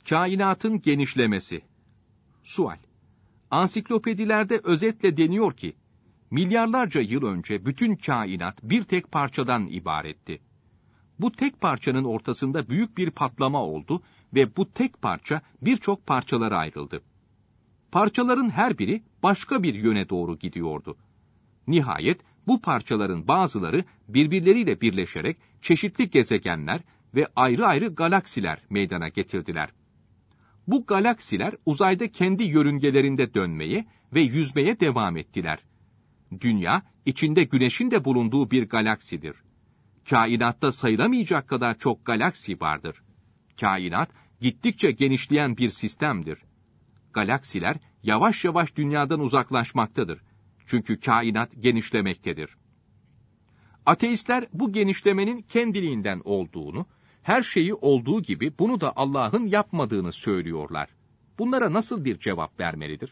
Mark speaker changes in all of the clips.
Speaker 1: Kainatın genişlemesi. Sual. Ansiklopedilerde özetle deniyor ki, milyarlarca yıl önce bütün kainat bir tek parçadan ibaretti. Bu tek parçanın ortasında büyük bir patlama oldu ve bu tek parça birçok parçalara ayrıldı. Parçaların her biri başka bir yöne doğru gidiyordu. Nihayet bu parçaların bazıları birbirleriyle birleşerek çeşitli gezegenler ve ayrı ayrı galaksiler meydana getirdiler. Bu galaksiler uzayda kendi yörüngelerinde dönmeye ve yüzmeye devam ettiler. Dünya, içinde Güneş'in de bulunduğu bir galaksidir. Kainatta sayılamayacak kadar çok galaksi vardır. Kainat, gittikçe genişleyen bir sistemdir. Galaksiler, yavaş yavaş dünyadan uzaklaşmaktadır. Çünkü kainat genişlemektedir. Ateistler bu genişlemenin kendiliğinden olduğunu, her şeyi olduğu gibi bunu da Allah'ın yapmadığını söylüyorlar. Bunlara nasıl bir cevap vermelidir?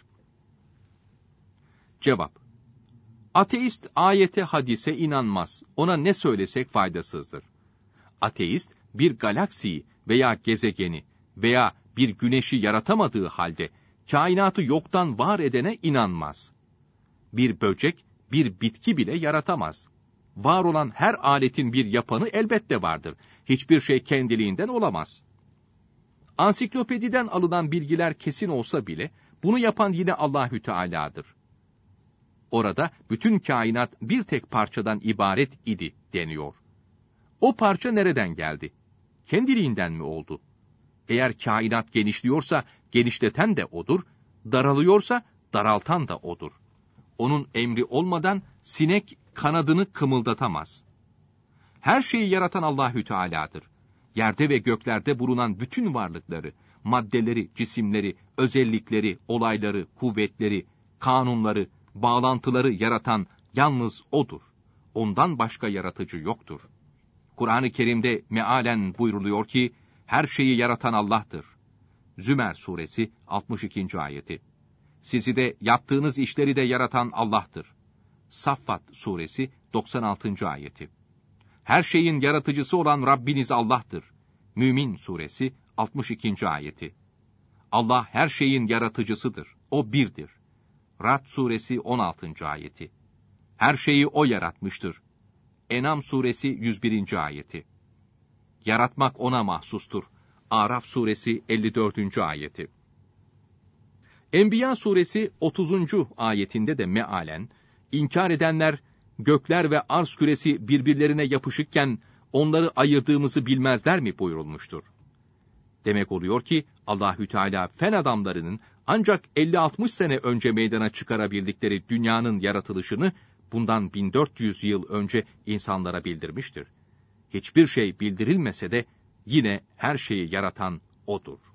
Speaker 1: Cevap. Ateist ayete hadise inanmaz. Ona ne söylesek faydasızdır. Ateist bir galaksiyi veya gezegeni veya bir güneşi yaratamadığı halde kainatı yoktan var edene inanmaz. Bir böcek, bir bitki bile yaratamaz. Var olan her aletin bir yapanı elbette vardır. Hiçbir şey kendiliğinden olamaz. Ansiklopediden alınan bilgiler kesin olsa bile bunu yapan yine Allahü Teala'dır. Orada bütün kainat bir tek parçadan ibaret idi deniyor. O parça nereden geldi? Kendiliğinden mi oldu? Eğer kainat genişliyorsa genişleten de odur, daralıyorsa daraltan da odur. Onun emri olmadan sinek kanadını kımıldatamaz. Her şeyi yaratan Allahü Teala'dır. Yerde ve göklerde bulunan bütün varlıkları, maddeleri, cisimleri, özellikleri, olayları, kuvvetleri, kanunları, bağlantıları yaratan yalnız O'dur. Ondan başka yaratıcı yoktur. Kur'an-ı Kerim'de mealen buyruluyor ki, her şeyi yaratan Allah'tır. Zümer suresi 62. ayeti. Sizi de yaptığınız işleri de yaratan Allah'tır. Saffat suresi 96. ayeti. Her şeyin yaratıcısı olan Rabbiniz Allah'tır. Mümin suresi 62. ayeti. Allah her şeyin yaratıcısıdır. O birdir. Ra'd suresi 16. ayeti. Her şeyi O yaratmıştır. En'am suresi 101. ayeti. Yaratmak O'na mahsustur. Araf suresi 54. ayeti. Enbiya suresi 30. ayetinde de mealen, inkar edenler, gökler ve arz küresi birbirlerine yapışıkken onları ayırdığımızı bilmezler mi buyurulmuştur. Demek oluyor ki Allahü Teala fen adamlarının ancak 50-60 sene önce meydana çıkarabildikleri dünyanın yaratılışını bundan 1400 yıl önce insanlara bildirmiştir. Hiçbir şey bildirilmese de yine her şeyi yaratan O'dur.